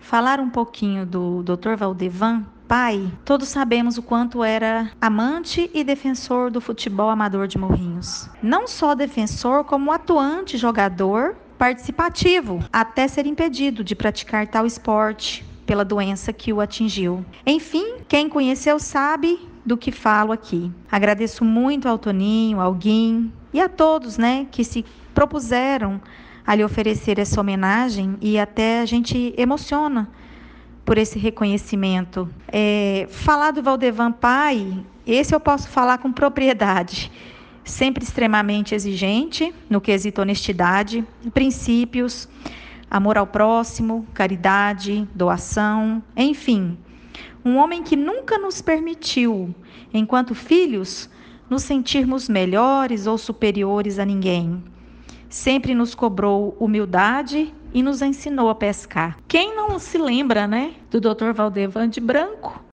falar um pouquinho do Dr. Valdevan, pai. Todos sabemos o quanto era amante e defensor do futebol amador de Morrinhos. Não só defensor, como atuante jogador participativo, até ser impedido de praticar tal esporte pela doença que o atingiu. Enfim, quem conheceu sabe do que falo aqui. Agradeço muito ao Toninho, ao Guim e a todos, que se propuseram a lhe oferecer essa homenagem, e até a gente emociona por esse reconhecimento. Falar do Valdevan pai, esse eu posso falar com propriedade. Sempre extremamente exigente no quesito honestidade, princípios, amor ao próximo, caridade, doação, enfim. Um homem que nunca nos permitiu, enquanto filhos, nos sentirmos melhores ou superiores a ninguém. Sempre nos cobrou humildade e nos ensinou a pescar. Quem não se lembra, do Dr. Valdevan de branco?